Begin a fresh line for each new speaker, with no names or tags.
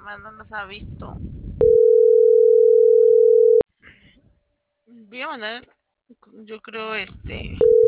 más no los ha visto. Voy a mandar, yo creo,